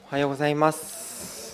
おはようございます。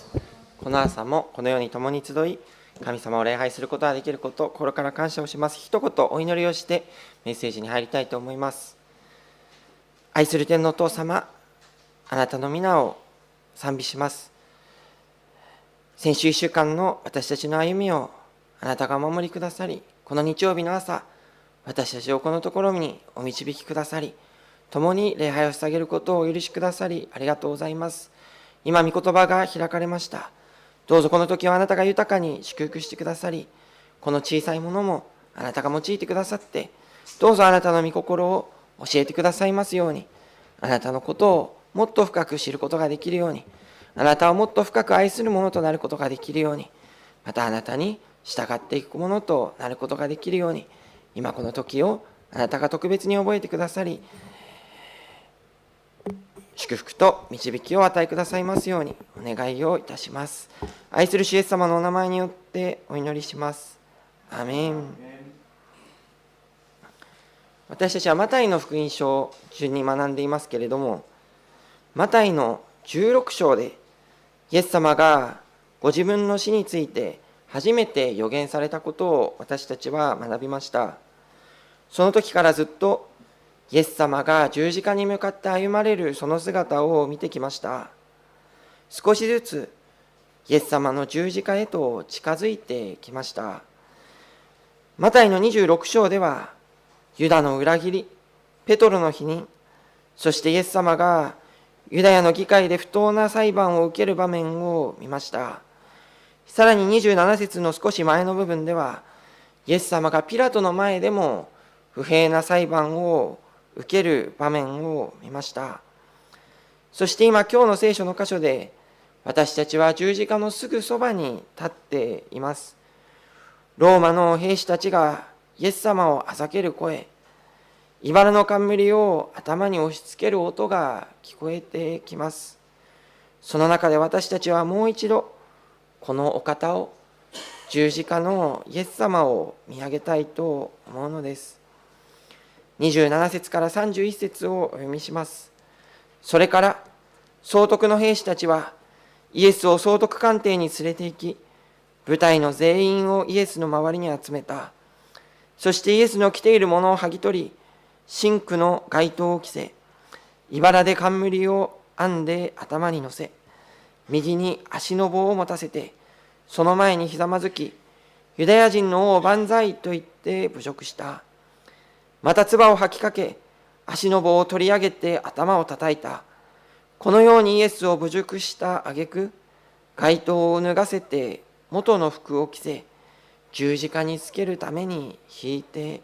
この朝もこのように共に集い、神様を礼拝することができること、心から感謝をします。一言お祈りをしてメッセージに入りたいと思います。愛する天のお父様、あなたの皆を賛美します。先週1週間の私たちの歩みをあなたがお守りくださり、この日曜日の朝、私たちをこのところにお導きくださり、共に礼拝を捧げることをお許しくださり、ありがとうございます。今、御言葉が開かれました。どうぞこの時はあなたが豊かに祝福してくださり、この小さいものもあなたが用いてくださって、どうぞあなたの御心を教えてくださいますように、あなたのことをもっと深く知ることができるように、あなたをもっと深く愛するものとなることができるように、またあなたに従っていくものとなることができるように、今この時をあなたが特別に覚えてくださり、祝福と導きを与えくださいますようにお願いをいたします。愛する主イエス様のお名前によってお祈りします。アメン。私たちはマタイの福音書を順に学んでいますけれども、マタイの16章でイエス様がご自分の死について初めて予言されたことを私たちは学びました。その時からずっとイエス様が十字架に向かって歩まれるその姿を見てきました。少しずつイエス様の十字架へと近づいてきました。マタイの26章では、ユダの裏切り、ペトロの否認、そしてイエス様がユダヤの議会で不当な裁判を受ける場面を見ました。さらに27節の少し前の部分では、イエス様がピラトの前でも不平な裁判を受ける場面を見ました。そして今日の聖書の箇所で私たちは十字架のすぐそばに立っています。ローマの兵士たちがイエス様をあざける声、茨の冠を頭に押し付ける音が聞こえてきます。その中で私たちはもう一度このお方を、十字架のイエス様を見上げたいと思うのです。27節から31節をお読みします。それから総督の兵士たちはイエスを総督官邸に連れて行き、部隊の全員をイエスの周りに集めた。そしてイエスの着ているものを剥ぎ取り、真紅の街灯を着せ、茨で冠を編んで頭に乗せ、右に足の棒を持たせて、その前にひざまずき、ユダヤ人の王万歳と言って侮辱した。また唾を吐きかけ、足の棒を取り上げて頭を叩いた。このようにイエスを侮辱した挙句、街灯を脱がせて元の服を着せ、十字架につけるために引いていった。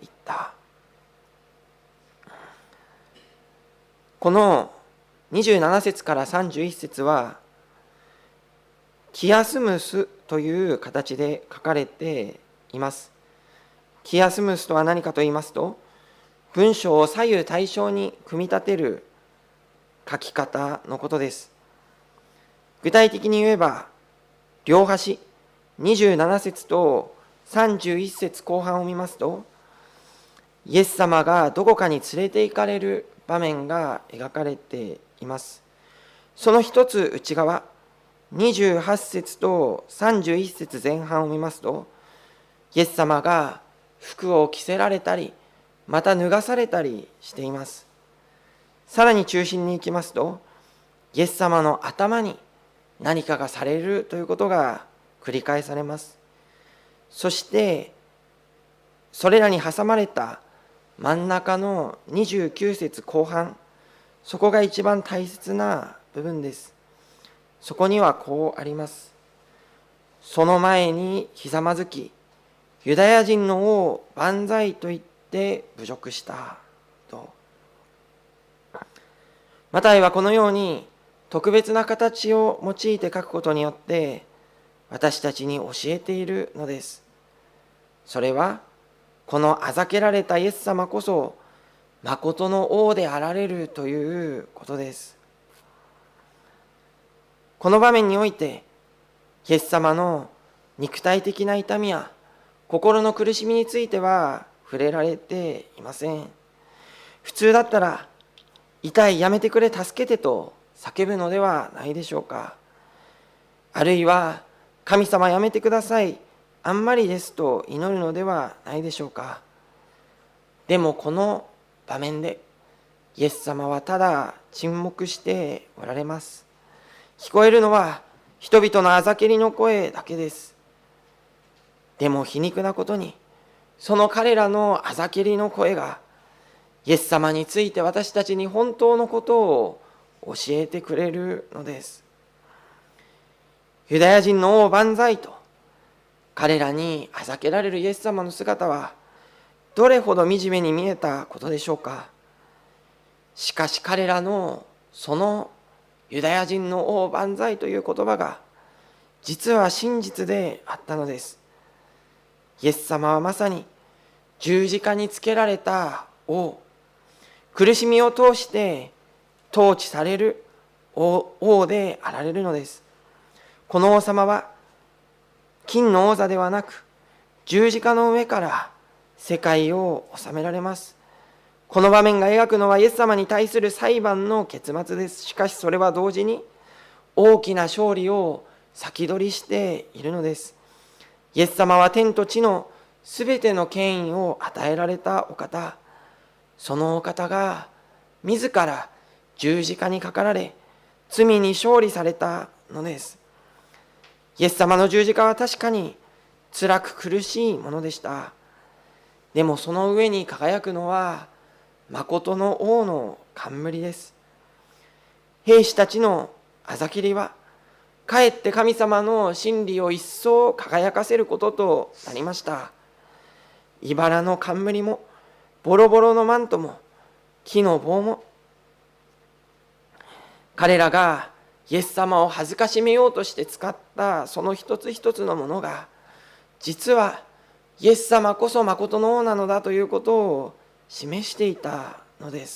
この27節から31節は、キアスムスという形で書かれています。キアスムスとは何かと言いますと、文章を左右対称に組み立てる書き方のことです。具体的に言えば、両端27節と31節後半を見ますと、イエス様がどこかに連れて行かれる場面が描かれています。その一つ内側、28節と31節前半を見ますと、イエス様が服を着せられたり、また脱がされたりしています。さらに中心に行きますと、イエス様の頭に何かがされるということが繰り返されます。そしてそれらに挟まれた真ん中の29節後半、そこが一番大切な部分です。そこにはこうあります。その前にひざまずき、ユダヤ人の王万歳と言って侮辱したと。マタイはこのように特別な形を用いて書くことによって私たちに教えているのです。それはこのあざけられたイエス様こそ誠の王であられるということです。この場面においてイエス様の肉体的な痛みや心の苦しみについては触れられていません。普通だったら痛い、やめてくれ、助けてと叫ぶのではないでしょうか。あるいは、神様やめてください、あんまりですと祈るのではないでしょうか。でもこの場面で、イエス様はただ沈黙しておられます。聞こえるのは人々のあざけりの声だけです。でも皮肉なことに、その彼らのあざけりの声が、イエス様について私たちに本当のことを教えてくれるのです。ユダヤ人の王万歳と彼らにあざけられるイエス様の姿はどれほど惨めに見えたことでしょうか。しかし彼らのそのユダヤ人の王万歳という言葉が実は真実であったのです。イエス様はまさに十字架につけられた王、苦しみを通して統治される王であられるのです。この王様は金の王座ではなく十字架の上から世界を治められます。この場面が描くのはイエス様に対する裁判の結末です。しかしそれは同時に大きな勝利を先取りしているのです。イエス様は天と地のすべての権威を与えられたお方、そのお方が自ら十字架にかかられ罪に勝利されたのです。イエス様の十字架は確かに辛く苦しいものでした。でもその上に輝くのは誠の王の冠です。兵士たちのあざきりはかえって神様の真理を一層輝かせることとなりました。茨の冠もボロボロのマントも木の棒も、彼らがイエス様を恥ずかしめようとして使ったその一つ一つのものが、実はイエス様こそ誠の王なのだということを示していたのです。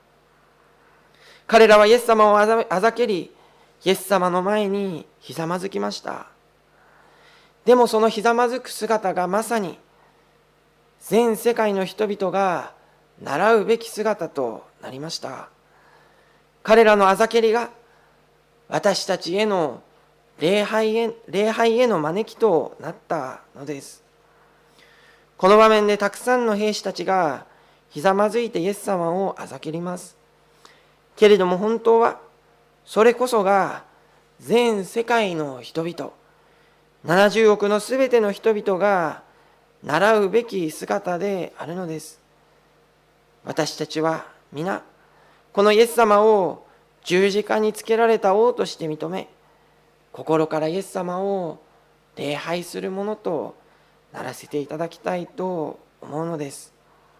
彼らはイエス様をあざけり、イエス様の前にひざまずきました。でもそのひざまずく姿がまさに全世界の人々が習うべき姿となりました。彼らのあざけりが私たちへの礼拝への招きとなったのです。この場面でたくさんの兵士たちがひざまずいてイエス様をあざけります。けれども本当はそれこそが全世界の人々、70億のすべての人々が習うべき姿であるのです。私たちは皆このイエス様を十字架につけられた王として認め、心からイエス様を礼拝するものとならせていただきたいと思うのです。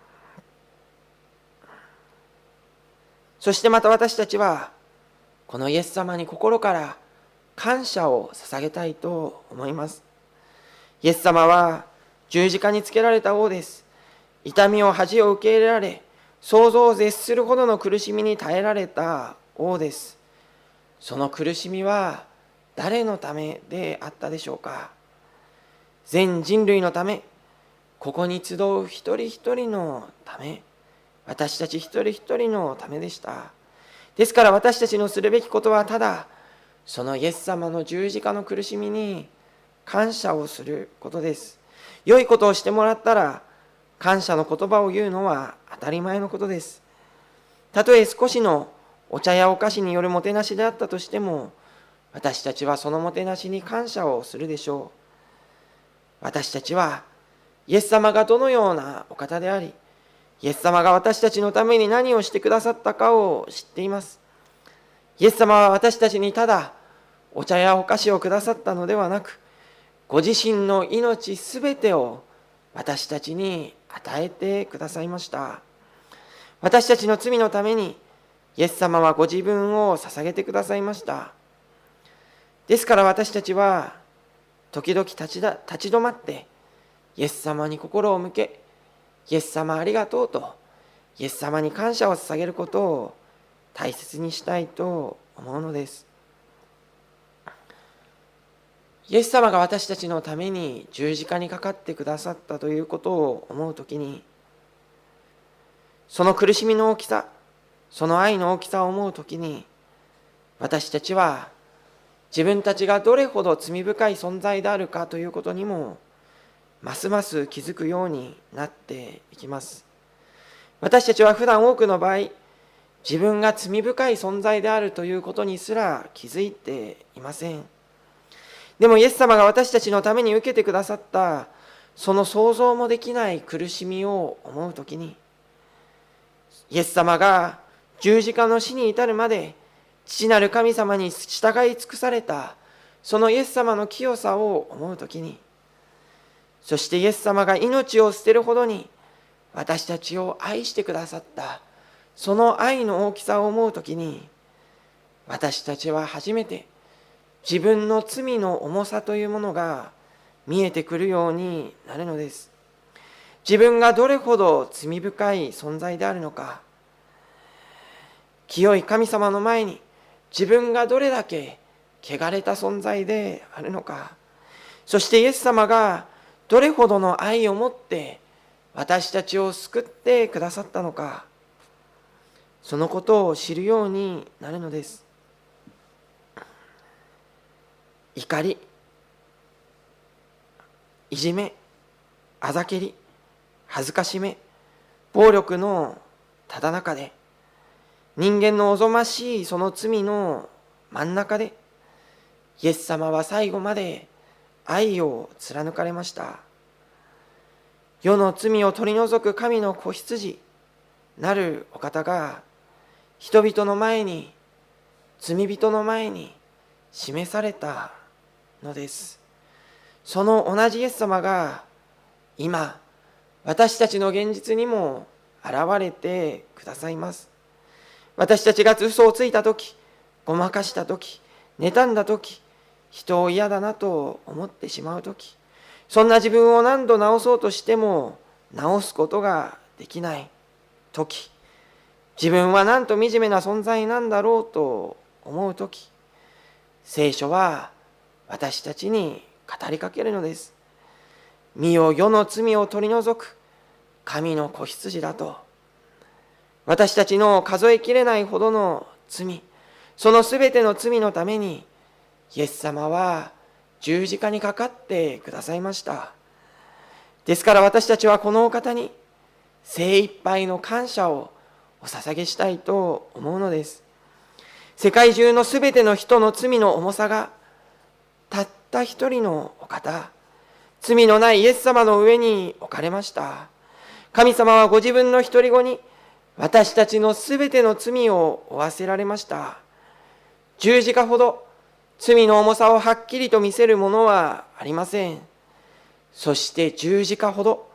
そしてまた私たちはこのイエス様に心から感謝を捧げたいと思います。イエス様は十字架につけられた王です。痛みを恥を受け入れられ、想像を絶するほどの苦しみに耐えられた王です。その苦しみは誰のためであったでしょうか。全人類のため、ここに集う一人一人のため、私たち一人一人のためでした。ですから私たちのするべきことはただ、そのイエス様の十字架の苦しみに感謝をすることです。良いことをしてもらったら、感謝の言葉を言うのは当たり前のことです。たとえ少しのお茶やお菓子によるもてなしであったとしても、私たちはそのもてなしに感謝をするでしょう。私たちはイエス様がどのようなお方であり、イエス様が私たちのために何をしてくださったかを知っています。イエス様は私たちにただお茶やお菓子をくださったのではなく、ご自身の命すべてを私たちに与えてくださいました。私たちの罪のためにイエス様はご自分を捧げてくださいました。ですから私たちは時々立ち止まってイエス様に心を向け、イエス様ありがとうとイエス様に感謝を捧げることを大切にしたいと思うのです。イエス様が私たちのために十字架にかかってくださったということを思うときに、その苦しみの大きさ、その愛の大きさを思うときに、 私たちは自分たちがどれほど罪深い存在であるかということにもますます気づくようになっていきます。私たちは普段多くの場合、自分が罪深い存在であるということにすら気づいていません。でもイエス様が私たちのために受けてくださったその想像もできない苦しみを思うときに、イエス様が十字架の死に至るまで父なる神様に従い尽くされたそのイエス様の清さを思うときに、そしてイエス様が命を捨てるほどに私たちを愛してくださったその愛の大きさを思うときに、私たちは初めて自分の罪の重さというものが見えてくるようになるのです。自分がどれほど罪深い存在であるのか、清い神様の前に自分がどれだけ汚れた存在であるのか、そしてイエス様がどれほどの愛を持って私たちを救ってくださったのか、そのことを知るようになるのです。怒り、いじめ、あざけり、恥ずかしめ、暴力のただ中で、人間のおぞましいその罪の真ん中で、イエス様は最後まで愛を貫かれました。世の罪を取り除く神の子羊なるお方が、人々の前に、罪人の前に示されたのです。その同じイエス様が今私たちの現実にも現れてくださいます。私たちが嘘をついたとき、ごまかしたとき、妬んだとき、人を嫌だなと思ってしまうとき、そんな自分を何度直そうとしても直すことができないとき、自分はなんと惨めな存在なんだろうと思うとき、聖書は私たちに語りかけるのです。見よ、世の罪を取り除く神の子羊だと。私たちの数えきれないほどの罪、そのすべての罪のためにイエス様は十字架にかかってくださいました。ですから私たちはこのお方に精一杯の感謝をお捧げしたいと思うのです。世界中のすべての人の罪の重さがたった一人のお方、罪のないイエス様の上に置かれました。神様はご自分の一人子に私たちのすべての罪を負わせられました。十字架ほど罪の重さをはっきりと見せるものはありません。そして十字架ほど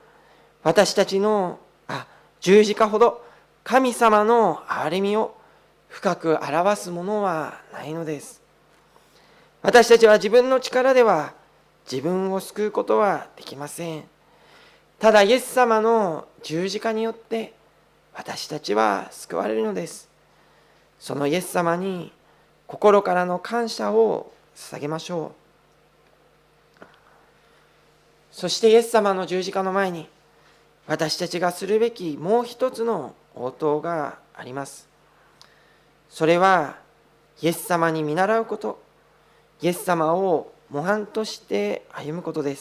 十字架ほど神様の憐れみを深く表すものはないのです。私たちは自分の力では自分を救うことはできません。ただイエス様の十字架によって私たちは救われるのです。そのイエス様に心からの感謝を捧げましょう。そしてイエス様の十字架の前に私たちがするべきもう一つの応答があります。それはイエス様に見習うこと、イエス様を模範として歩むことです。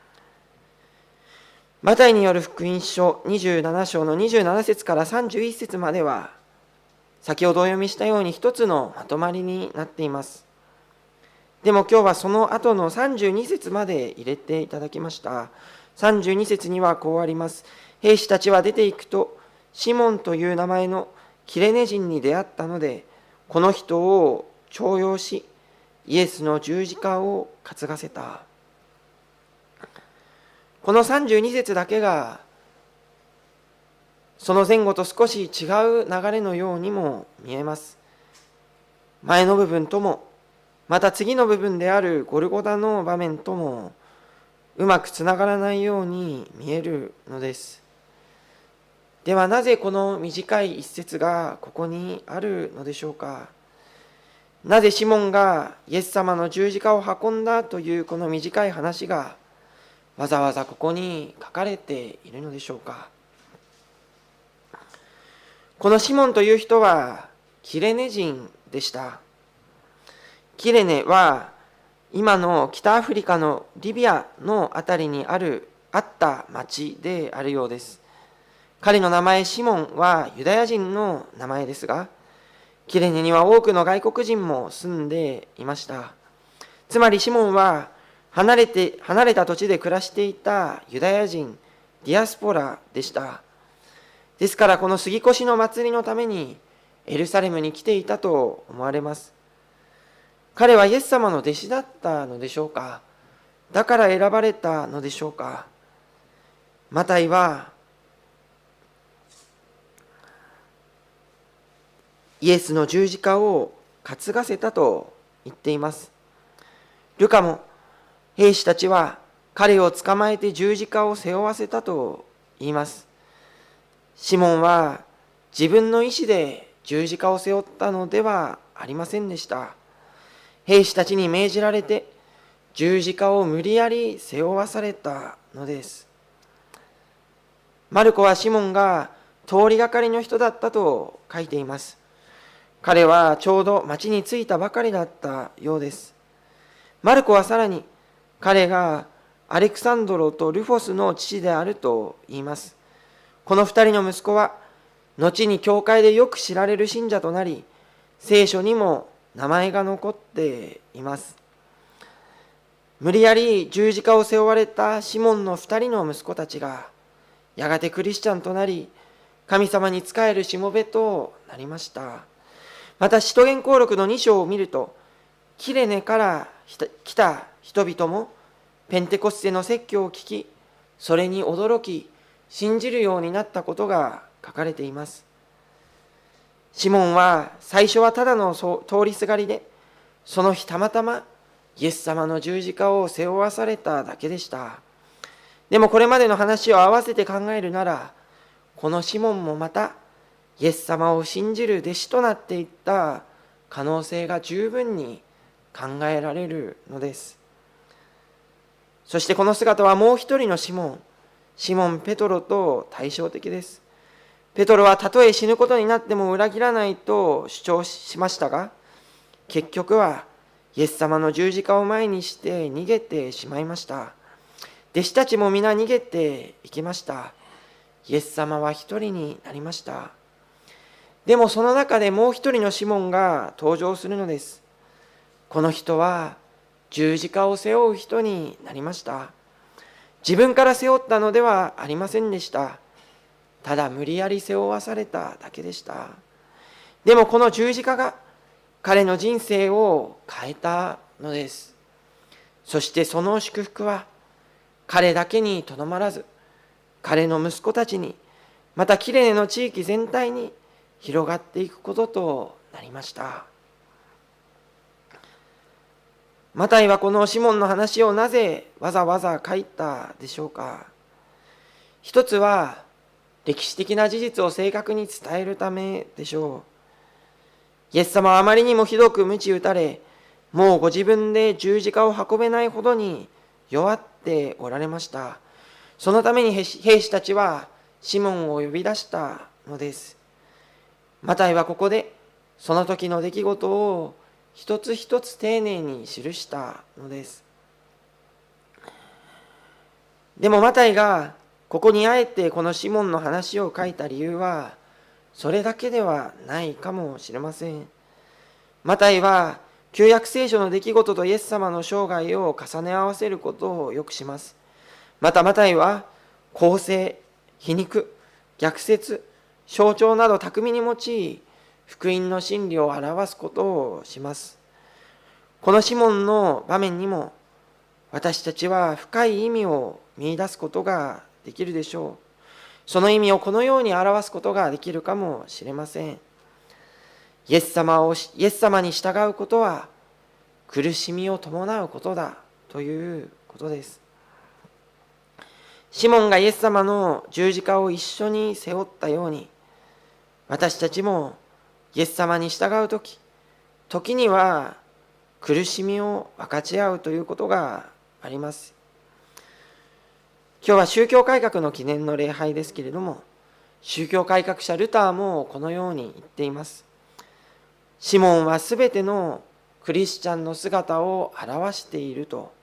マタイによる福音書27章の27節から31節までは、先ほどお読みしたように一つのまとまりになっています。でも今日はその後の32節まで入れていただきました。32節にはこうあります。兵士たちは出ていくと、シモンという名前のキレネ人に出会ったので、この人を重用し、イエスの十字架を担がせた。この32節だけが、その前後と少し違う流れのようにも見えます。前の部分とも、また次の部分であるゴルゴダの場面とも、うまくつながらないように見えるのです。ではなぜこの短い一節がここにあるのでしょうか。なぜシモンがイエス様の十字架を運んだというこの短い話がわざわざここに書かれているのでしょうか。このシモンという人はキレネ人でした。 キレネは今の北アフリカのリビアのあたりにあった町であるようです。彼の名前シモンはユダヤ人の名前ですが、キレネには多くの外国人も住んでいました。つまりシモンは離れた土地で暮らしていたユダヤ人、ディアスポラでした。ですからこの杉越の祭りのためにエルサレムに来ていたと思われます。彼はイエス様の弟子だったのでしょうか。だから選ばれたのでしょうか。マタイはイエスの十字架を担がせたと言っています。ルカも兵士たちは彼を捕まえて十字架を背負わせたと言います。シモンは自分の意思で十字架を背負ったのではありませんでした。兵士たちに命じられて十字架を無理やり背負わされたのです。マルコはシモンが通りがかりの人だったと書いています。彼はちょうど町に着いたばかりだったようです。マルコはさらに彼がアレクサンドロとルフォスの父であると言います。この二人の息子は後に教会でよく知られる信者となり、聖書にも名前が残っています。無理やり十字架を背負われたシモンの二人の息子たちがやがてクリスチャンとなり、神様に仕えるしもべとなりました。また使徒言行録の2章を見ると、キレネから来た人々もペンテコステの説教を聞き、それに驚き信じるようになったことが書かれています。シモンは最初はただの通りすがりで、その日たまたまイエス様の十字架を背負わされただけでした。でもこれまでの話を合わせて考えるなら、このシモンもまたイエス様を信じる弟子となっていった可能性が十分に考えられるのです。そしてこの姿はもう一人のシモン・ペトロと対照的です。ペトロはたとえ死ぬことになっても裏切らないと主張しましたが、結局はイエス様の十字架を前にして逃げてしまいました。弟子たちも皆逃げていきました。イエス様は一人になりました。でもその中でもう一人のシモンが登場するのです。この人は十字架を背負う人になりました。自分から背負ったのではありませんでした。ただ無理やり背負わされただけでした。でもこの十字架が彼の人生を変えたのです。そしてその祝福は彼だけにとどまらず、彼の息子たちに、またキレネの地域全体に広がっていくこととなりました。マタイはこのシモンの話をなぜわざわざ書いたでしょうか。一つは歴史的な事実を正確に伝えるためでしょう。イエス様はあまりにもひどく鞭打たれ、もうご自分で十字架を運べないほどに弱っておられました。そのために兵士たちはシモンを呼び出したのです。マタイはここでその時の出来事を一つ一つ丁寧に記したのです。でもマタイがここにあえてこのシモンの話を書いた理由はそれだけではないかもしれません。マタイは旧約聖書の出来事とイエス様の生涯を重ね合わせることをよくします。またマタイは公正、皮肉、逆説、象徴など巧みに用い福音の真理を表すことをします。このシモンの場面にも私たちは深い意味を見出すことができるでしょう。その意味をこのように表すことができるかもしれません。イエス様に従うことは苦しみを伴うことだということです。シモンがイエス様の十字架を一緒に背負ったように、私たちもイエス様に従うとき、時には苦しみを分かち合うということがあります。今日は宗教改革の記念の礼拝ですけれども、宗教改革者ルターもこのように言っています。シモンはすべてのクリスチャンの姿を表していると、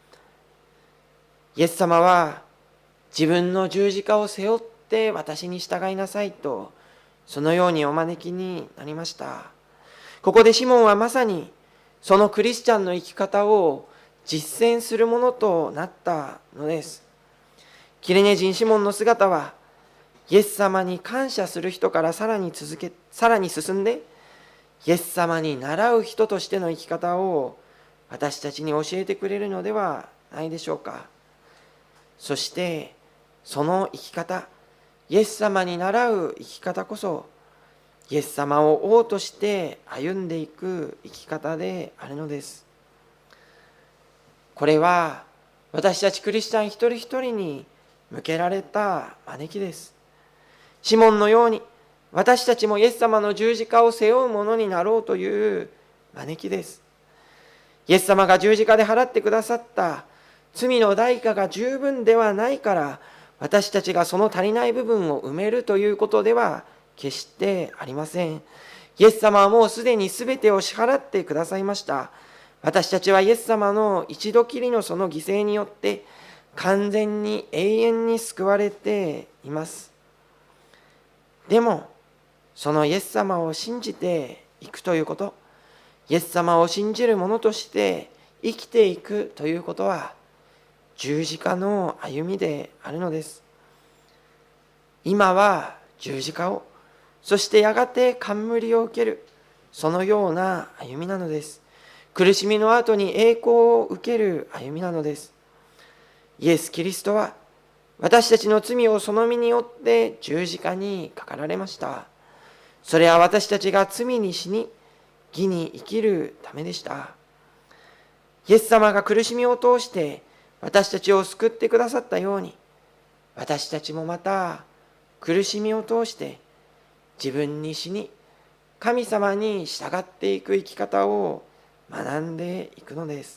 イエス様は自分の十字架を背負って私に従いなさいと、そのようにお招きになりました。ここでシモンはまさにそのクリスチャンの生き方を実践するものとなったのです。キレネ人シモンの姿は、イエス様に感謝する人からさらに進んで、イエス様に倣う人としての生き方を私たちに教えてくれるのではないでしょうか。そしてその生き方、イエス様に倣う生き方こそ、イエス様を王として歩んでいく生き方であるのです。これは私たちクリスチャン一人一人に向けられた招きです。シモンのように私たちもイエス様の十字架を背負うものになろうという招きです。イエス様が十字架で払ってくださった罪の代価が十分ではないから、私たちがその足りない部分を埋めるということでは決してありません。イエス様はもうすでに全てを支払ってくださいました。私たちはイエス様の一度きりのその犠牲によって完全に永遠に救われています。でもそのイエス様を信じていくということ、イエス様を信じる者として生きていくということは十字架の歩みであるのです。今は十字架を、そしてやがて冠を受ける、そのような歩みなのです。苦しみの後に栄光を受ける歩みなのです。イエス・キリストは私たちの罪をその身によって十字架にかかられました。それは私たちが罪に死に義に生きるためでした。イエス様が苦しみを通して私たちを救ってくださったように、私たちもまた苦しみを通して自分に死に神様に従っていく生き方を学んでいくのです。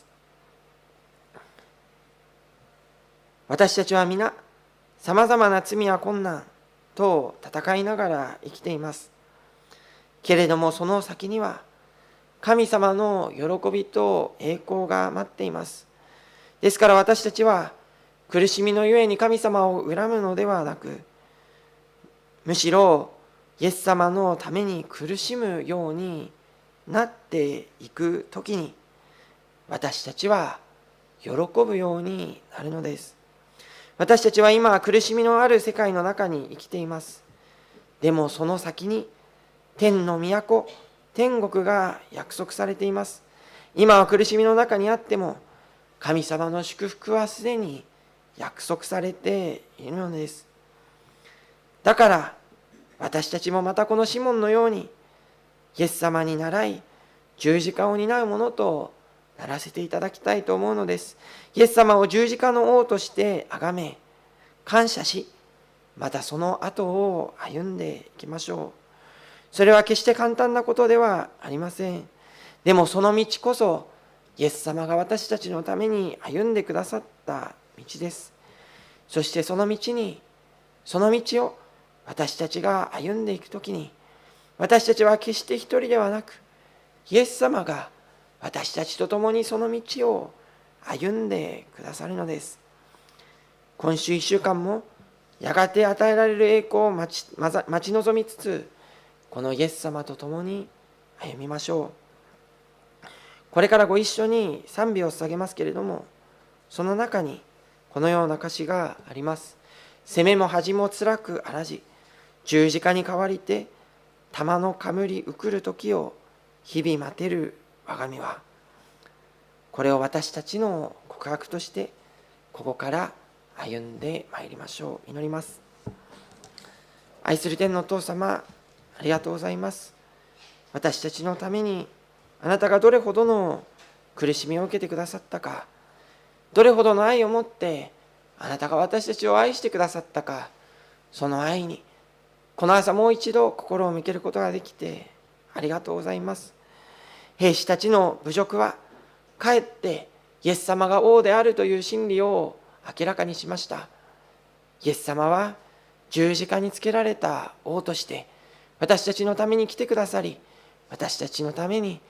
私たちは皆さまざまな罪や困難と戦いながら生きています。けれどもその先には神様の喜びと栄光が待っています。ですから私たちは苦しみのゆえに神様を恨むのではなく、むしろイエス様のために苦しむようになっていくときに、私たちは喜ぶようになるのです。私たちは今苦しみのある世界の中に生きています。でもその先に天の都、天国が約束されています。今は苦しみの中にあっても、神様の祝福はすでに約束されているのです。だから私たちもまたこのシモンのようにイエス様に倣い十字架を担うものとならせていただきたいと思うのです。イエス様を十字架の王として崇め感謝し、またその後を歩んでいきましょう。それは決して簡単なことではありません。でもその道こそイエス様が私たちのために歩んでくださった道です。そしてその道を私たちが歩んでいくときに、私たちは決して一人ではなく、イエス様が私たちと共にその道を歩んでくださるのです。今週1週間もやがて与えられる栄光を待ち望みつつ、このイエス様と共に歩みましょう。これからご一緒に賛美を捧げますけれども、その中にこのような歌詞があります。責めも恥も辛くあらじ、十字架に代わりて玉の冠うくる時を日々待てる我が身は。これを私たちの告白としてここから歩んでまいりましょう。祈ります。愛する天のお父様、ありがとうございます。私たちのためにあなたがどれほどの苦しみを受けてくださったか、どれほどの愛を持ってあなたが私たちを愛してくださったか、その愛にこの朝もう一度心を向けることができてありがとうございます。兵士たちの侮辱はかえってイエス様が王であるという真理を明らかにしました。イエス様は十字架につけられた王として私たちのために来てくださり、私たちのために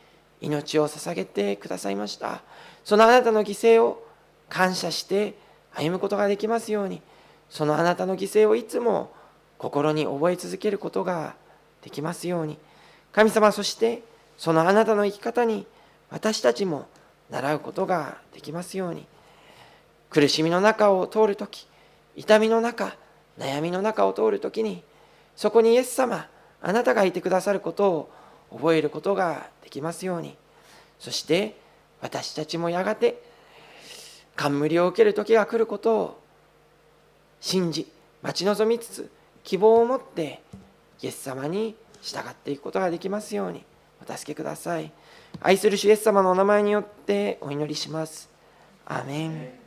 命を捧げてくださいました。そのあなたの犠牲を感謝して歩むことができますように、そのあなたの犠牲をいつも心に覚え続けることができますように、神様、そしてそのあなたの生き方に私たちも習うことができますように、苦しみの中を通るとき、痛みの中、悩みの中を通るときに、そこにイエス様、あなたがいてくださることを覚えることができますように、そして私たちもやがて冠を受ける時が来ることを信じ、待ち望みつつ、希望を持ってイエス様に従っていくことができますようにお助けください。愛する主イエス様のお名前によってお祈りします。アーメン。